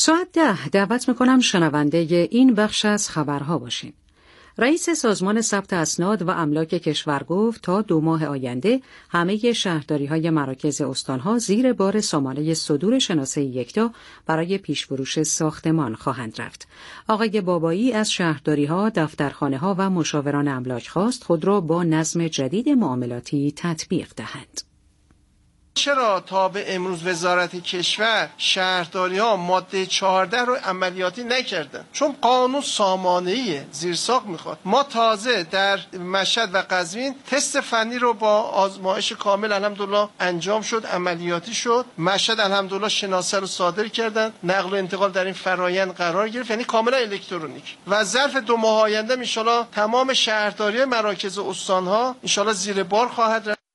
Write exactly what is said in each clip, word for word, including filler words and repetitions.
ساعت ده دعوت میکنم شنونده این بخش از خبرها باشین. رئیس سازمان ثبت اسناد و املاک کشور گفت تا دو ماه آینده همه شهرداری‌های مراکز استان‌ها زیر بار سامانه صدور شناسه یکتا برای پیش‌فروش ساختمان خواهند رفت. آقای بابایی از شهرداری‌ها، دفترخانه‌ها و مشاوران املاک خواست خود را با نظم جدید معاملاتی تطبیق دهند. چرا تا به امروز وزارت کشور شهرداری ها ماده چهارده رو عملیاتی نکردن؟ چون قانون سامانه‌ای زیرساخت میخواد. ما تازه در مشهد و قزوین تست فنی رو با آزمایش کامل الحمدلله انجام شد، عملیاتی شد. مشهد الحمدلله شناسه رو صادر کردن، نقل و انتقال در این فرایند قرار گرفت، یعنی کاملا الکترونیک. و ظرف دو ماه آینده ان شاءالله تمام شهرداری مراکز استان‌ها ان شاءالله زیر بار خواهد رفت.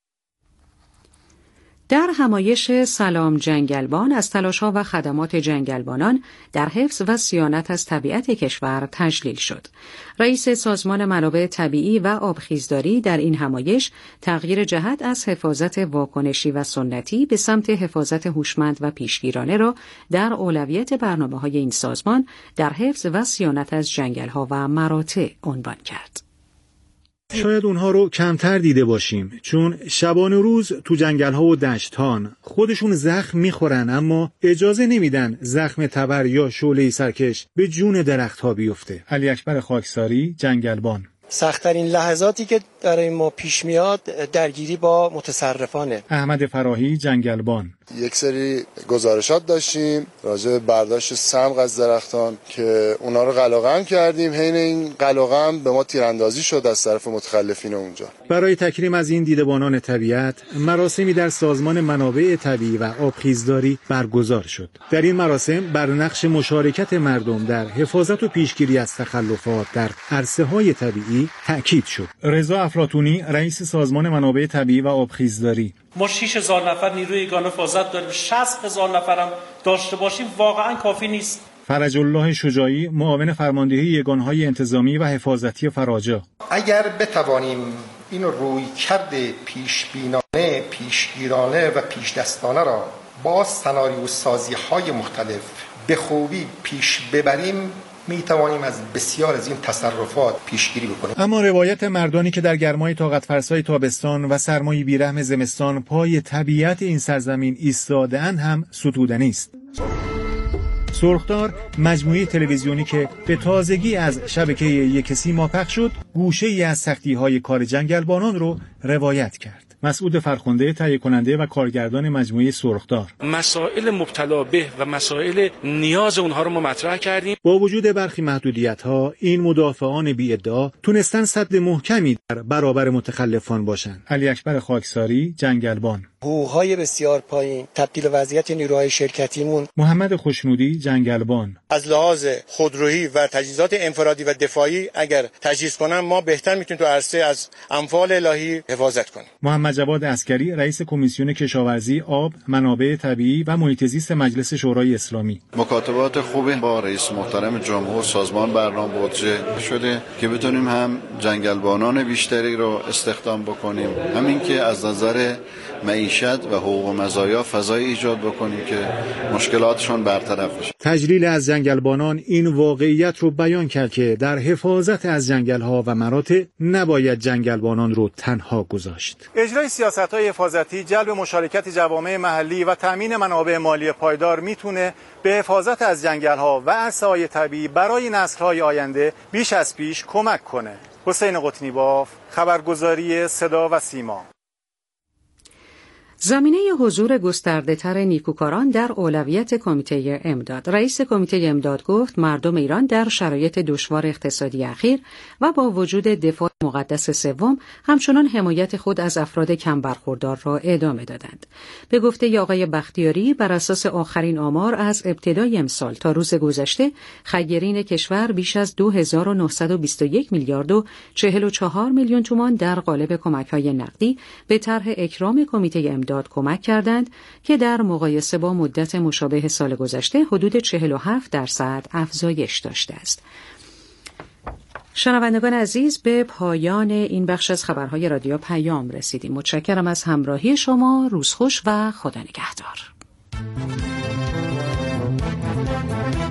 در همایش سلام جنگلبان از تلاش‌ها و خدمات جنگلبانان در حفظ و صیانت از طبیعت کشور تجلیل شد. رئیس سازمان منابع طبیعی و آبخیزداری در این همایش تغییر جهت از حفاظت واکنشی و سنتی به سمت حفاظت هوشمند و پیشگیرانه را در اولویت برنامه‌های این سازمان در حفظ و صیانت از جنگل‌ها و مراتع عنوان کرد. شاید اونها رو کمتر دیده باشیم، چون شبانه روز تو جنگل‌ها و دشت‌هان خودشون زخم میخورن، اما اجازه نمیدن زخم تبر یا شعله سرکش به جون درخت‌ها بیفته. علی اکبر خاکساری، جنگلبان. سخت‌ترین لحظاتی که در ما پیش میاد درگیری با متصرفانه. احمد فراهی، جنگلبان. یک سری گزارشات داشتیم راجع به برداشت سمغ از درختان که اونا رو قلقم کردیم. حین این قلقم به ما تیراندازی شد از طرف متخلفین اونجا. برای تکریم از این دیدبانان طبیعت، مراسمی در سازمان منابع طبیعی و آبخیزداری برگزار شد. در این مراسم بر نقش مشارکت مردم در حفاظت و پیشگیری از تخلفات در عرصه‌های طبیعی تأکید شد. رضا افلاطونی، رئیس سازمان منابع طبیعی و آبخیزداری. ما شش هزار نفر نیروی یگان حفاظت داریم، شصت هزار نفرم داشته باشیم واقعا کافی نیست. فرج الله شجاعی، معاون فرماندهی یگانهای انتظامی و حفاظتی فراجا. اگر بتوانیم این رویکرد پیشبینانه، پیشگیرانه و پیشدستانه را با سناریو سازی های مختلف به خوبی پیش ببریم، می توانیم از بسیار از این تصرفات پیشگیری بکنیم. اما روایت مردانی که در گرمای طاقت فرسای تابستان و سرمای بیرحم زمستان پای طبیعت این سرزمین ایستاده‌اند هم ستودنی است. سرخدار، مجموعه تلویزیونی که به تازگی از شبکه یک سیما پخش شد، گوشه‌ای از سختی‌های کار جنگلبانان رو روایت کرد. مسعود فرخنده، تهیه کننده و کارگردان مجموعه سرخدار. مسائل مبتلا به و مسائل نیاز اونها رو ما مطرح کردیم. با وجود برخی محدودیت‌ها، این مدافعان بی‌ادعا تونستن سد محکمی در برابر متخلفان باشند. علی اکبر خاکساری، جنگلبان. حقوق‌های بسیار پایین، تبدیل وضعیت نیروهای شرکتیمون. محمد خوشنودی، جنگلبان. از لحاظ خودرویی و تجهیزات انفرادی و دفاعی اگر تجهیز کنن ما بهتر میتونیم تو عرصه از اموال الهی حفاظت کنیم. محمد جواد عسکری، رئیس کمیسیون کشاورزی، آب، منابع طبیعی و محیط زیست مجلس شورای اسلامی. مکاتبات خوبی با رئیس محترم جمهور سازمان برنامه بودجه شده که بتونیم هم جنگلبانان بیشتری رو استخدام بکنیم، همین که از نظر معیشت و حقوق و مزایا فضای ایجاد بکنیم که مشکلاتشون برطرف بشه. تجلیل از جنگلبانان این واقعیت رو بیان کرد که در حفاظت از جنگل‌ها و مراتع نباید جنگلبانان رو تنها گذاشت. اجرای سیاست‌های حفاظتی، جلب مشارکت جوامع محلی و تامین منابع مالی پایدار میتونه به حفاظت از جنگل‌ها و عرصه‌های طبیعی برای نسل‌های آینده بیش از پیش کمک کنه. حسین قطنی‌باف، خبرگزاری صدا و سیما. زمینه حضور گسترده‌تر نیکوکاران در اولویت کمیته امداد. رئیس کمیته امداد گفت مردم ایران در شرایط دشوار اقتصادی اخیر و با وجود دفاع مقدس سوم همچنان حمایت خود از افراد کم برخوردار را ادامه دادند. به گفته آقای بختیاری، بر اساس آخرین آمار از ابتدای امسال تا روز گذشته خیرین کشور بیش از دو هزار و نهصد و بیست و یک میلیارد و چهل و چهار میلیون تومان در قالب کمک‌های نقدی به طرح اکرام کمیته امداد داد کمک کردند که در مقایسه با مدت مشابه سال گذشته حدود چهل و هفت درصد افزایش داشته است. شنوندگان عزیز، به پایان این بخش از خبرهای رادیو پیام رسیدیم. متشکرم از همراهی شما. روز خوش و خدا نگهدار.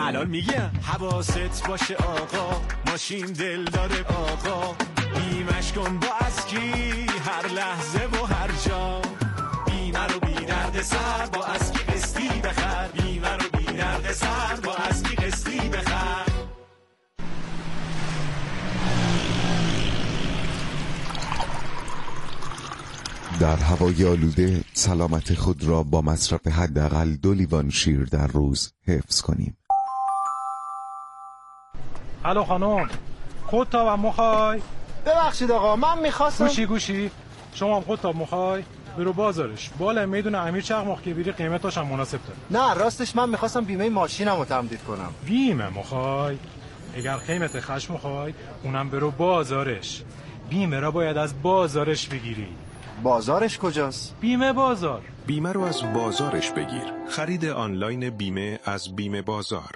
الان میگم حواست باشه آقا، ماشین دل داره آقا، بیمش کن با اسکی هر لحظه و هر جا، بیمه رو بی درد سر با اسکی قسطی بخر، بیمه رو بی درد سر با اسکی قسطی بخر. در هوای آلوده سلامت خود را با مصرف حداقل دو لیوان شیر در روز حفظ کنیم. الو خانم، خودتاب هم مخوای؟ ببخشید آقا، من میخواستم. گوشی گوشی شما هم خودتاب مخوای؟ برو بازارش، بالا میدون امیر چقماق که بیری قیمتاش هم مناسب داره. نه راستش من میخواستم بیمه ماشینم رو تمدید کنم. بیمه مخوای؟ اگر قیمت خشم مخوای اونم برو بازارش، بیمه را باید از بازارش بگیری. بازارش کجاست؟ بیمه بازار. بیمه رو از بازارش بگیر. خرید آنلاین بیمه از بیمه بازار.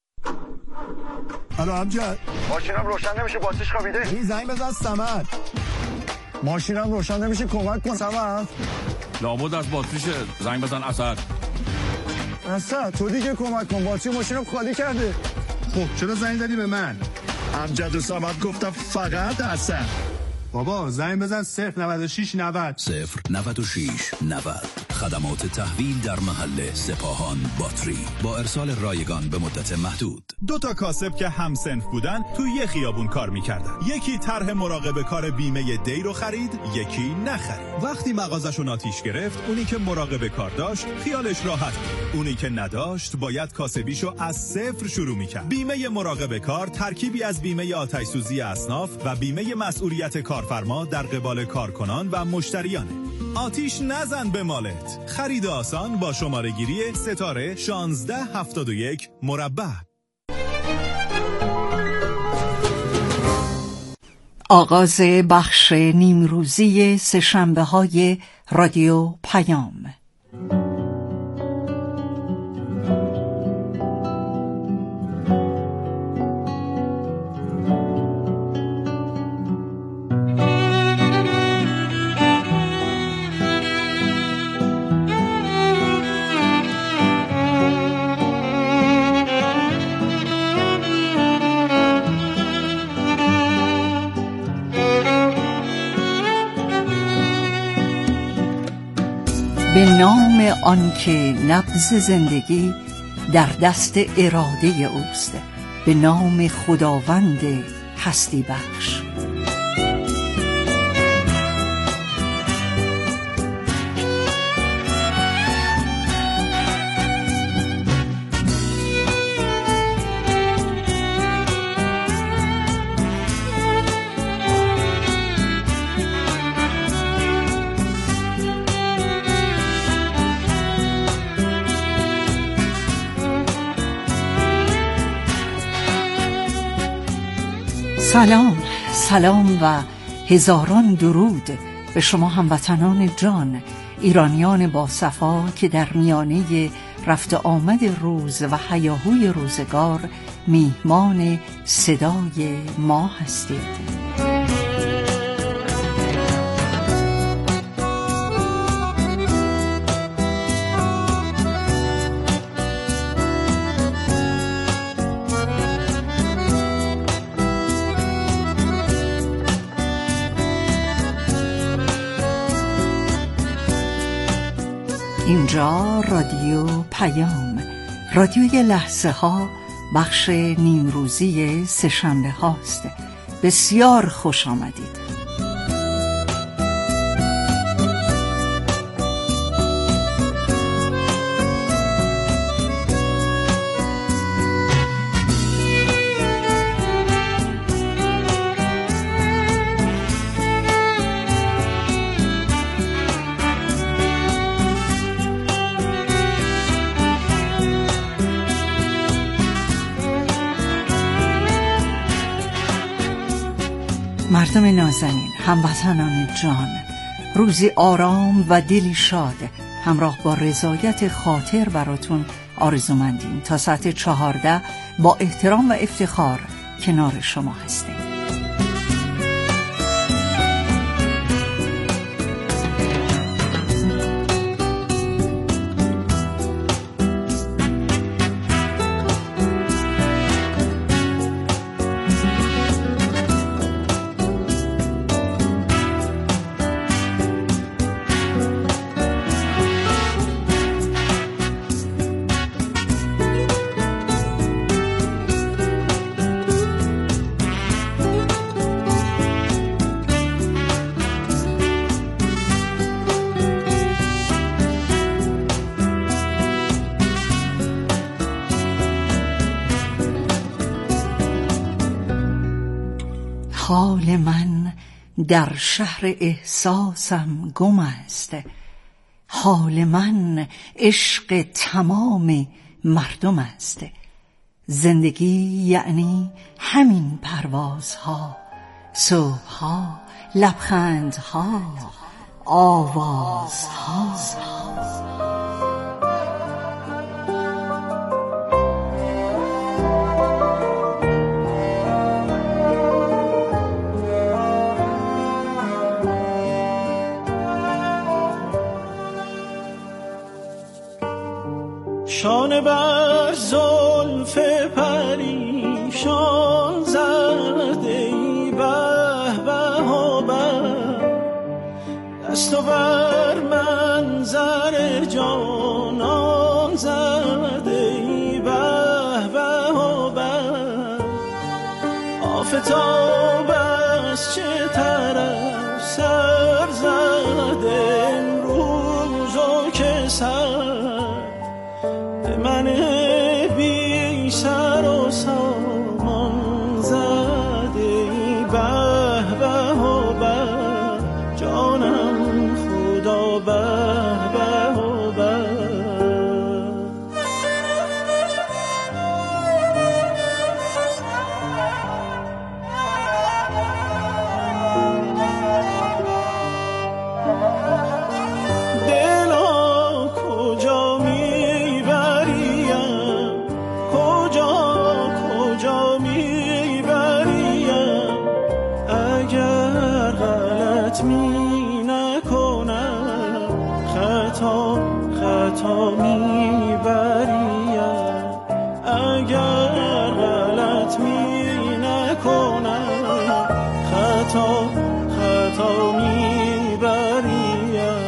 الو امجد، ماشینم روشن نمیشه، باتریش خوابیده. این زنگ بزن صمد. ماشینم روشن نمیشه، کمک کن صمد. لابد از باتریشه، زنگ بزن اسد. اسد تو دیگه کمک کن، باتری ماشینم خالی کرده. خب چرا زنگ زدی به من؟ امجد و صمد گفتم فقط اسد. بابا زنگ بزن صفر نود و شش نود صفر نود و شش نود. خدمات تحویل در محل سپاهان باتری با ارسال رایگان به مدت محدود. دو تا کاسب که همسنف بودن تو یه خیابون کار میکردن. یکی طرح مراقبه کار بیمه دی رو خرید، یکی نخرید. وقتی مغازشون آتیش گرفت، اونی که مراقبه کار داشت خیالش راحت بود. اونی که نداشت باید کاسبیشو از صفر شروع میکرد. بیمه مراقبه کار ترکیبی از بیمه آتش سوزی اصناف و بیمه مسئولیت کارفرما در قبال کارکنان و مشتریانه. آتیش نزن به مالت. خرید آسان با شماره گیری ستاره شانزده هفتاد و یک مربع. آغاز بخش نیمروزی سه‌شنبه های رادیو پیام. به نام آنکه نبض زندگی در دست اراده اوست، به نام خداوند هستی بخش. سلام سلام و هزاران درود به شما هموطنان جان، ایرانیان با صفا که در میانه رفت آمد روز و هیاهوی روزگار میهمان صدای ما هستید. اینجا رادیو پیام، رادیوی لحظه ها، بخش نیمروزی سه‌شنبه هاست. بسیار خوش آمدید. مردم نازنین، هموطنان جان، روزی آرام و دلی شاد همراه با رضایت خاطر براتون آرزومندیم. تا ساعت چهارده با احترام و افتخار کنار شما هستیم. حال من در شهر احساسم گم است، حال من عشق تمام مردم است. زندگی یعنی همین پروازها، صبحها، لبخندها، آوازها. شانه بر زلف پریشان زده ای به به و به، دست بر منظر جانان زده ای به به و به. آفتاب از چه طرف سر زده امروز و که سر من بی سر و سامان زده ای به به و به. جانم خدا به به و به. دلا کجا می نکنم خطا خطا می بریم، اگر غلط می نکنم خطا خطا می بریم.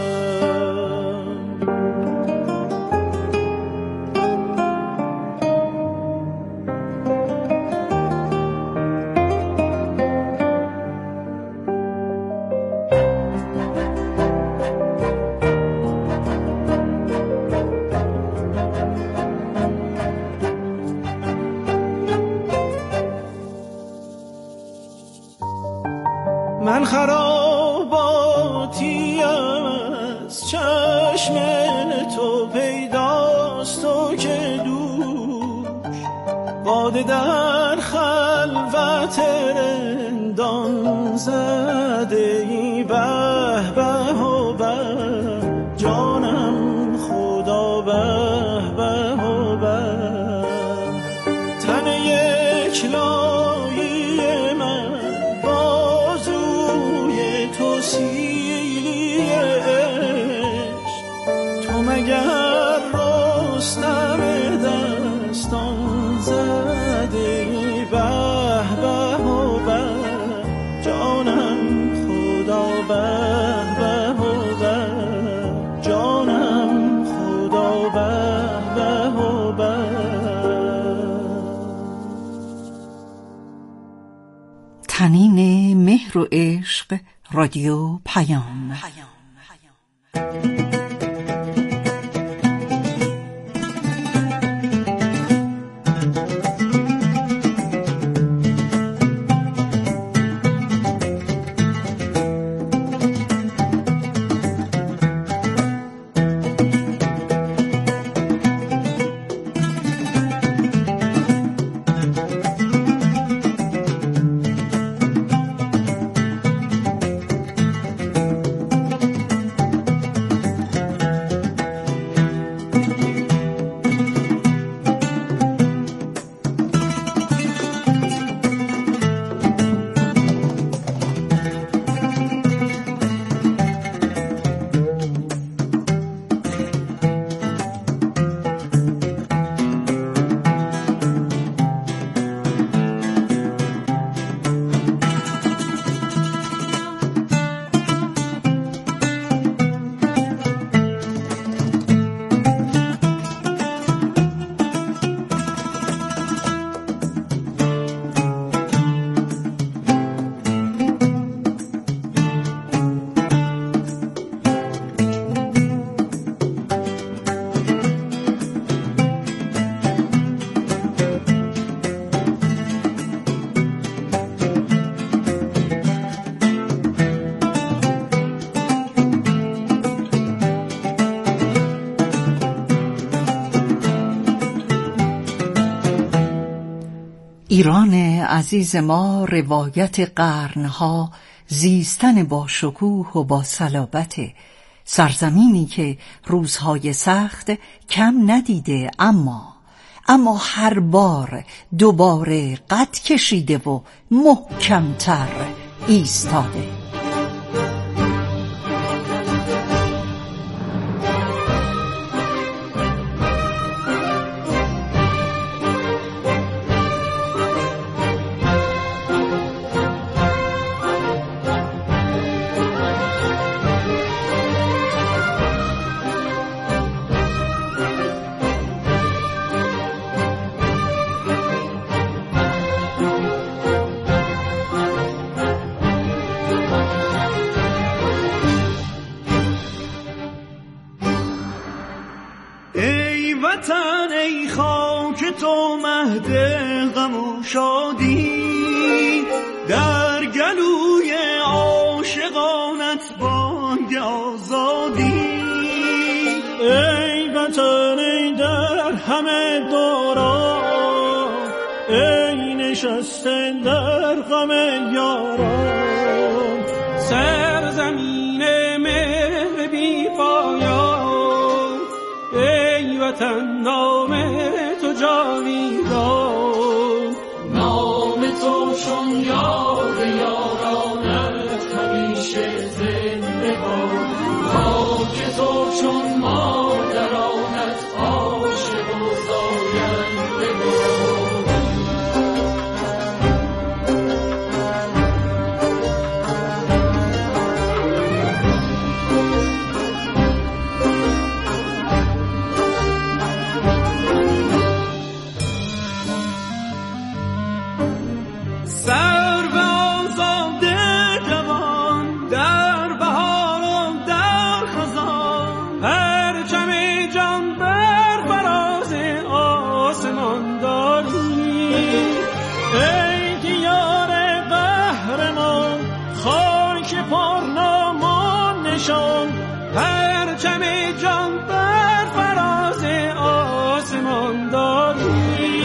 من خراباتیم از چشم تو پیداست و که دوش باده در خلوت رندان زده ای به به و به. جانم خدا به به و به. تن یک لایی من تو سیلی عشق، تو مگر رستم دستان زده ای به به و به. جانم خدا به به و به. جانم خدا به به و به. تنین مهر و عشق، رادیو پیام. ایران عزیز ما روایت قرنها زیستن با شکوه و با صلابت، سرزمینی که روزهای سخت کم ندیده اما اما هر بار دوباره قد کشیده و محکمتر ایستاده. وطن ای خاک تو مهد غم و شادی، در گلوی عاشقانت بانگ آزادی. ای وطن ای در همه دوران، ای نشسته در غم یاران، سرزمین مهر بی پایان. ای وطن نام تو جاویدان، نام تو چون یاد یارانت همیشه زنده باد. خاک تو چون مادرانت عاشق و زاینده باد. پرچم جان بر فراز آسمان داری.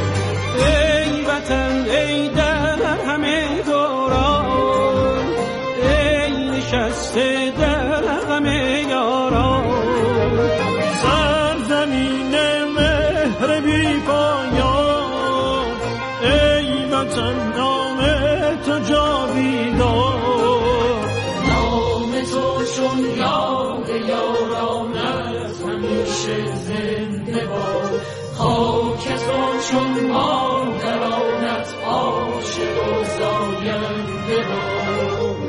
ای وطن ای در همه دوران، ای نشسته در غم یاران، سرزمین مهر بی پایان. ای وطن نام تو جاویدان، نام تو چون یاد یارانت همیشه زنده باد. خاک تو چون مادرانت عاشق و زاینده باد.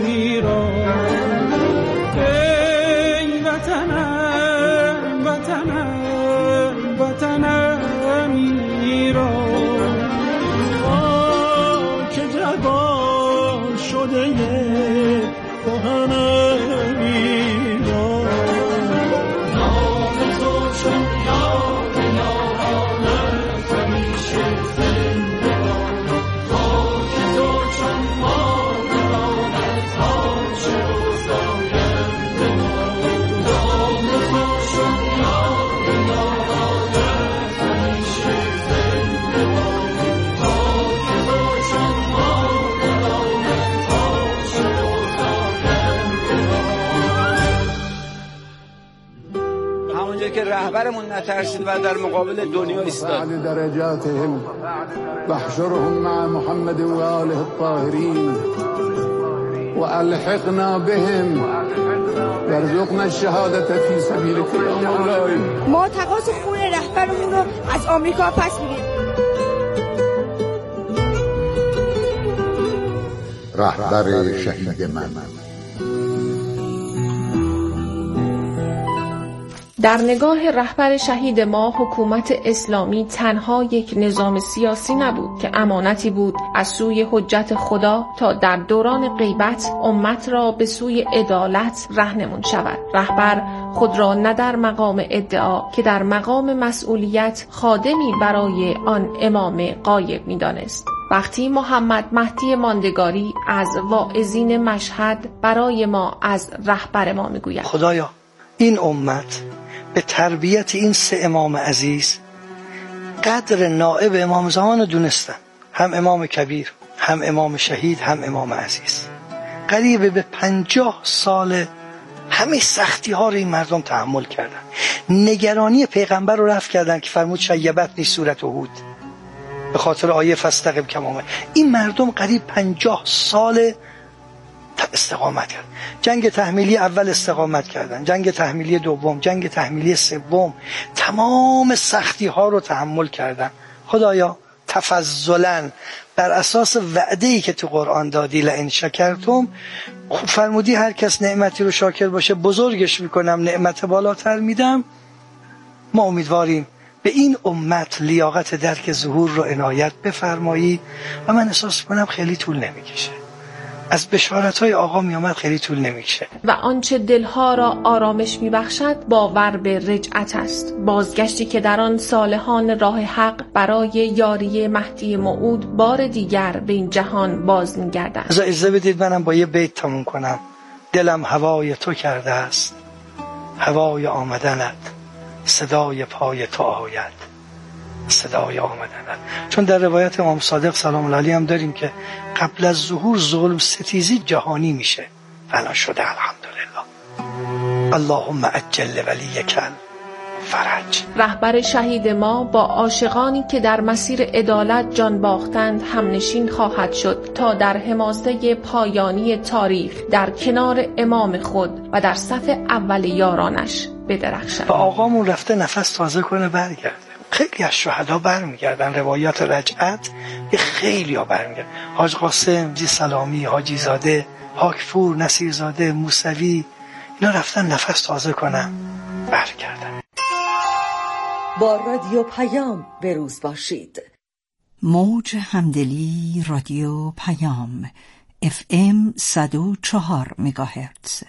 وطنم اونجا که رهبرمون نترسید و در مقابل دنیا ایستاد. درجاتهم واحشرهم مع محمد و آله الطاهرین و الحقنا بهم وارزقنا الشهادة فی سبیلک یا مولاي. ما تقاضا خون رهبرمون رو از آمریکا پس میگیریم. رهبر شهید من. در نگاه رهبر شهید ما حکومت اسلامی تنها یک نظام سیاسی نبود که امانتی بود از سوی حجت خدا تا در دوران غیبت امت را به سوی عدالت رهنمون شود. رهبر خود را نه در مقام ادعا که در مقام مسئولیت خادمی برای آن امام غایب می‌دانست. وقتی محمد مهدی ماندگاری از واعظین مشهد برای ما از رهبر ما میگوید: خدایا این امت به تربیت این سه امام عزیز قدر نائب امام زمان دونستن، هم امام کبیر، هم امام شهید، هم امام عزیز. قریب به پنجاه سال همه سختی ها رو این مردم تحمل کردن. نگرانی پیغمبر رو رفع کردن که فرمود شیبتنی سورت هود به خاطر آیه فاستقم کما امرت. این مردم قریب پنجاه سال استقامت کرد. جنگ تحمیلی اول استقامت کردن، جنگ تحمیلی دوم، جنگ تحمیلی سوم، تمام سختی ها رو تحمل کردن. خدایا تفضلا بر اساس وعده‌ای که تو قرآن دادی لئن شکرتم، فرمودی هر کس نعمتی رو شاکر باشه بزرگش میکنم، نعمت بالاتر میدم. ما امیدواریم به این امت لیاقت درک ظهور رو عنایت بفرمایی و من احساس کنم خیلی طول نمیکشه. از بشارت‌های آقا میامد خیلی طول نمیکشه. و آنچه دلها را آرامش میبخشد باور به رجعت است، بازگشتی که در آن صالحان راه حق برای یاری مهدی موعود بار دیگر به این جهان باز میگردند. از اجازه بدید منم با یه بیت تموم کنم. دلم هوای تو کرده است، هوای آمدنت، صدای پای تو آید، صدای آمدنت. چون در روایت امام صادق سلام الله علیه هم داریم که قبل از ظهور ظلم ستیزی جهانی میشه. الان شده الحمدلله. اللهم عجل ولیک فرج. رهبر شهید ما با عاشقانی که در مسیر عدالت جان باختند همنشین خواهد شد تا در حماسه پایانی تاریخ در کنار امام خود و در صف اول یارانش بدرخشد. و آقامون رفته نفس تازه کنه برگرده. خیلی از شهدا برمیگردن. روایات رجعت به خیلی ها برمیگردن. حاج قاسم، جی سلامی، حاجی زاده، حاکفور، نصیرزاده، موسوی، اینا رفتن نفس تازه کنن برگردن. با رادیو پیام به روز باشید. موج همدلی رادیو پیام اف ام صد و چهار مگاهرتز.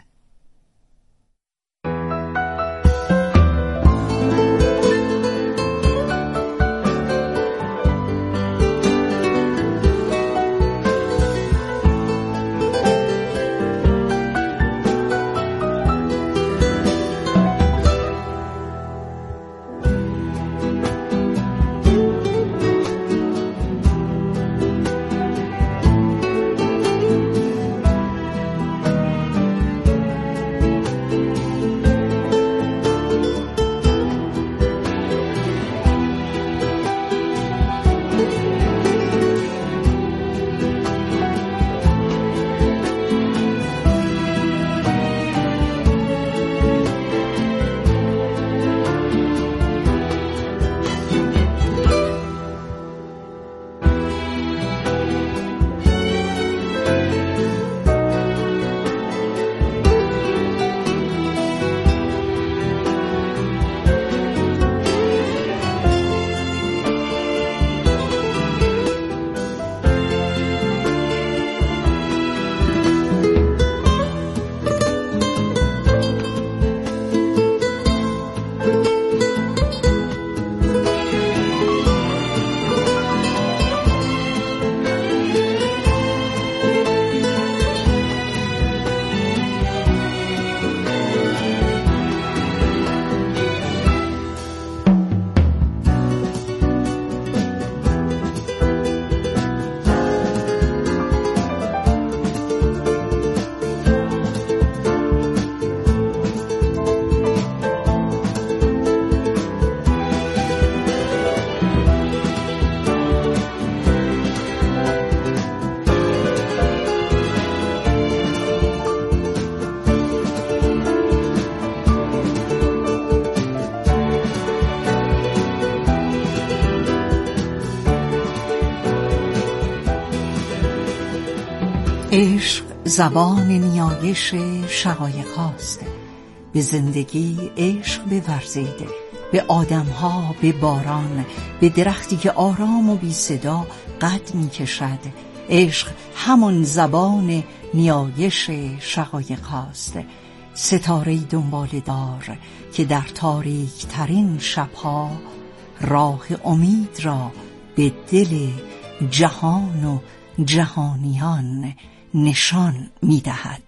عشق زبان نیایش شقایق هاست. به زندگی عشق بورزید، به آدمها، به باران، به درختی که آرام و بی صدا قد می کشد. عشق همون زبان نیایش شقایق هاست. ستاره دنبال دار که در تاریک ترین شبها راه امید را به دل جهان و جهانیان نشان می دهد.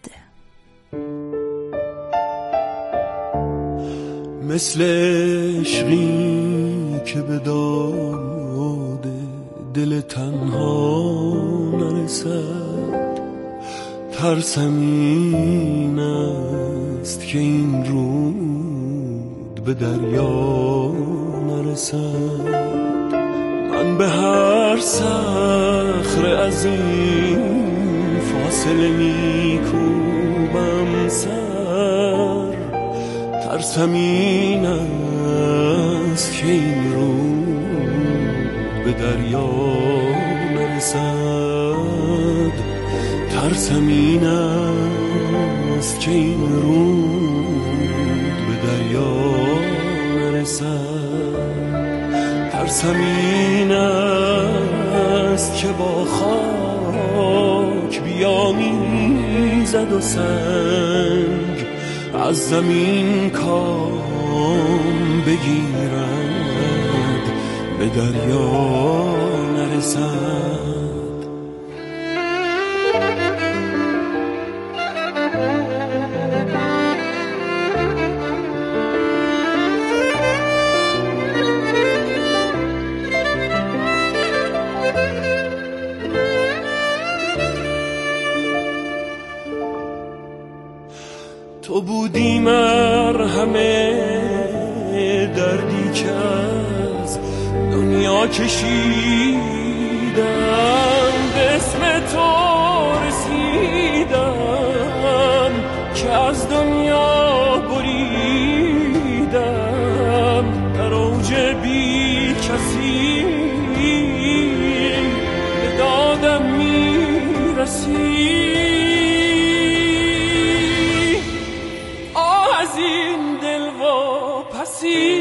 مثل عشقی که به داد دل تنها نرسد، ترسم این است که این رود به دریا نرسد. من به هر صخره از این فاصله میکوبم سر، ترسم این است که این رود به دریا نرسد. ترسم این است که این رود به دریا نرسد. ترسم این است که با خاک بیامیزد و سنگ از زمین کام بگیرد به دریا نرسد. تو بودی مرهم دردی که از دنیا کشیدم، به اسم تو رسیدم که از دنیا بریدم. در اوج بی کسی به دادم میرسی، از این دل و پسی